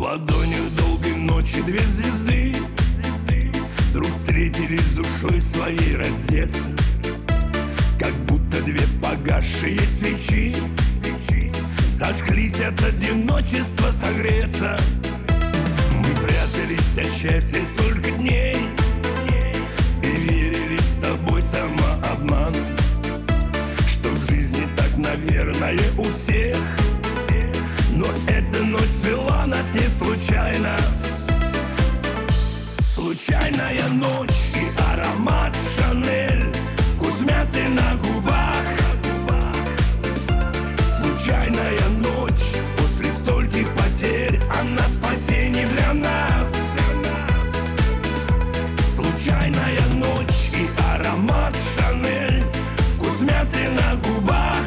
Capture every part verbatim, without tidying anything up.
ладонью долгой ночи две звезды вдруг встретились душой своей раздеться, как будто две погасшие свечи зажглись от одиночества согреться. Мы прятались от счастья столько дней и верили с тобой самообман, что в жизни так, наверное, у всех. Но эта ночь свела нас не случайно. Случайная ночь и аромат Шанель, вкус мяты на губах. Случайная ночь после стольких потерь, она спасение для нас. Случайная ночь и аромат Шанель, вкус мяты на губах.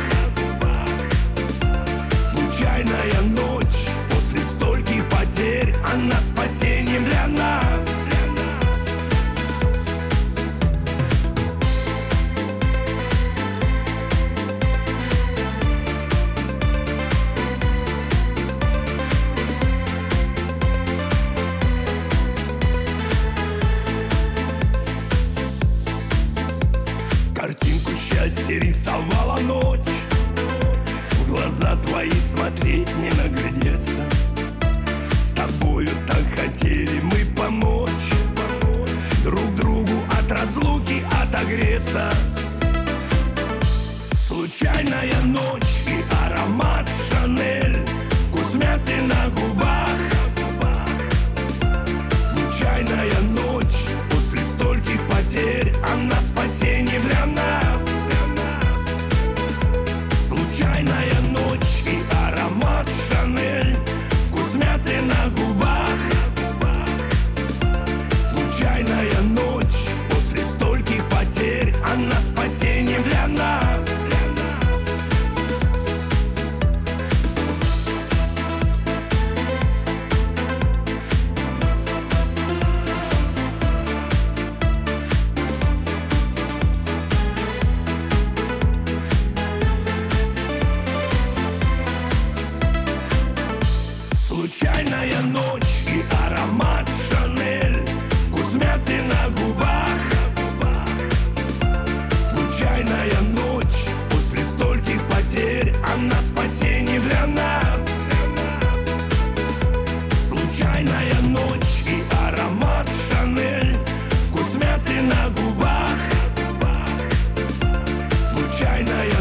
Случайная ночь после стольких потерь, она спасение для нас. Картинку счастья рисовала ночь, в глаза твои смотреть не наглядеться. С тобою так хотели мы помочь друг другу от разлуки отогреться. Случайная ночь и аромат Шанель, вкус мяты на губах. Случайная ночь после стольких потерь, она спасение для нас. Случайная ночь и аромат Шанель, вкус мяты на губах. Случайная ночь после стольких потерь, она спасение для нас. Случайная ночь и аромат Шанель, вкус мяты на губах. Случайная ночь после стольких потерь, она спасение для нас. Случайная ночь и аромат Шанель, вкус мяты на губах. Случайная